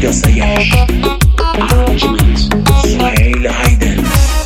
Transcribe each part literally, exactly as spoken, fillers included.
قیاسایش ارنجمنت سهیل هایدن.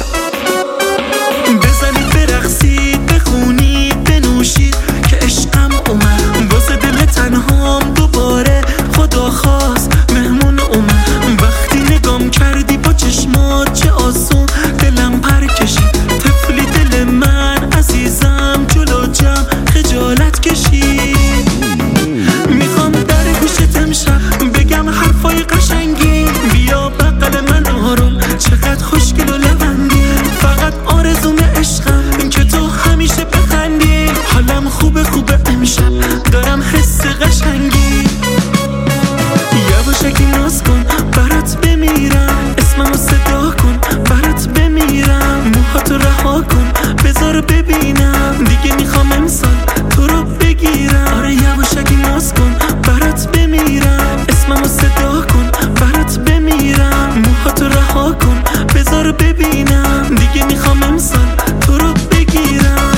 بزنید برقصید بخونید بنوشید که عشقم اومد واسه دل تنهام دوباره خدا خواست مهمون اومد. وقتی نگام کردی با چشمات چه آسون دلم پر کشید. طفلی دل من عزیزم جلو جمع خجالت کشید. میخوام در گوشت امشب بگم حرفای قشنگی. بیا بغل من آروم چقدر خوشگل و لبندی. فقط آرزوم عشقم که تو همیشه بخندی. حالم خوبه خوبه امشب دارم حس قشنگی. یواشکی ناز کن برات بمیرم. اسممو صدا کن برات بمیرم. موهاتو رها کن بذار ببینم. دیگه میخوام امسال تو رو بگیرم. آره یواشکی ناز کن برات بمیرم. اسممو صدا کن برات بمیرم. موهاتو رها کن بذار ببینم. دیگه میخوام امسال تو رو بگیرم.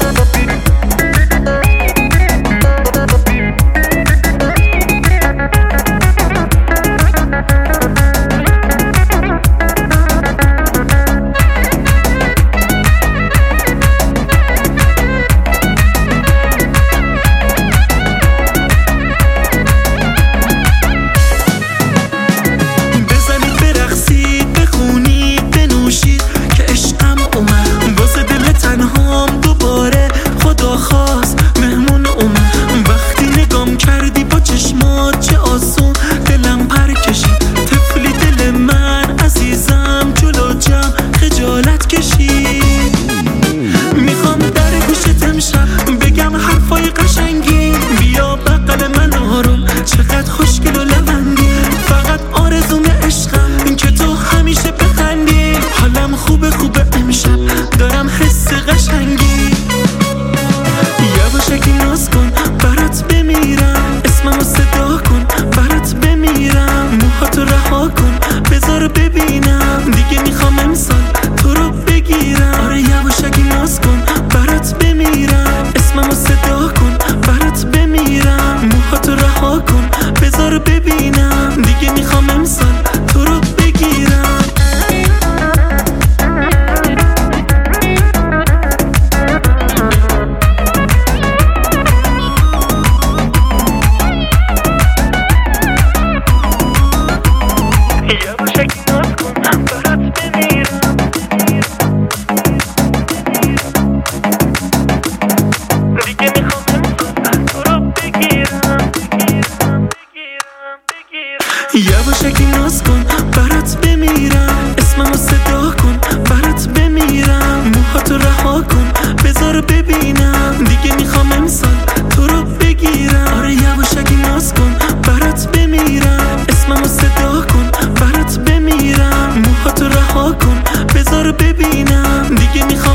یواشکی ناز کن برات بمیرم. اسممو صدا کن برات بمیرم. موهاتو رها کن بذار ببینم. دیگه میخوام امسال تو رو بگیرم. آره یواشکی ناز کن برات بمیرم. اسممو صدا کن برات بمیرم. موهاتو رها کن بذار ببینم. دیگه میخوام